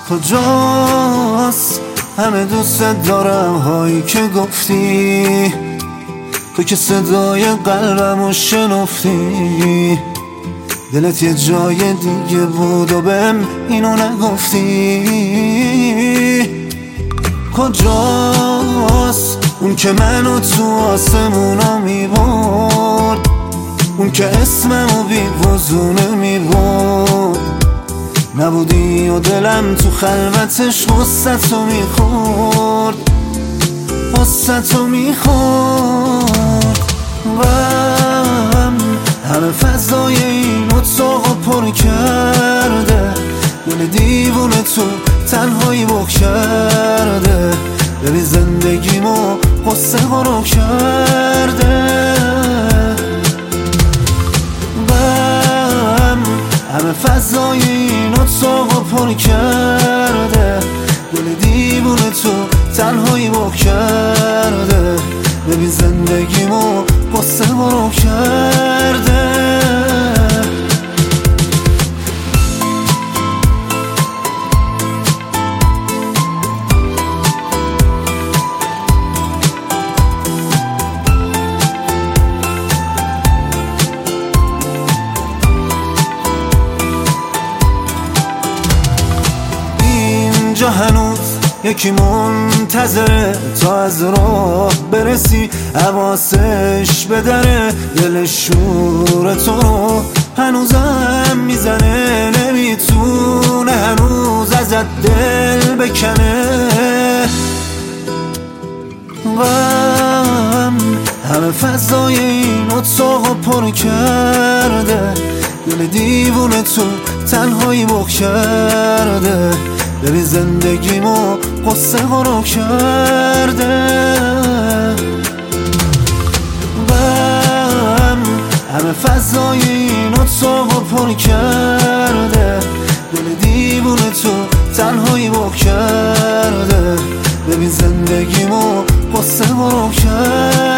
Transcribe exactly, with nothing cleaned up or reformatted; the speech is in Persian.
کجاست همه دوست دارم هایی که گفتی، تو که صدای قلبمو شنفتی. دلت یه جای دیگه بود و بهم اینو نگفتی. کجاست اون که منو تو آسمونا میبرد، اون که اسممو بی وزونه میبرد. نبودی و دلم تو خلوتش غصتو میخورد، غصتو میخورد. غم همه فضای این اتاقو پر کرده، دل دیوونه تو تنهایی بغ کرده. ببین زندگیمو قصه غرق کرده. غم همه فضای این اتاقو پر کرده، دل دیوونه تو تنهایی بغ کرده. ببین زندگیمو قصه غرق کرده. اینجا هنوز یکی منتظره تا از راه برسی، حواسش به دره. دل شور تو رو هنوزم میزنه، نمیتونه هنوز ازت دل بکنه. غم همه فضای این اتاقو پر کرده، دل دیوونه تو تنهایی بغ کرده. ببین زندگیمو قصه غرق کرده. غم همه فضای این اتاقو پر کرده، دل دیوونه تو تنهایی بغ کرده. ببین زندگیمو قصه غرق کرده.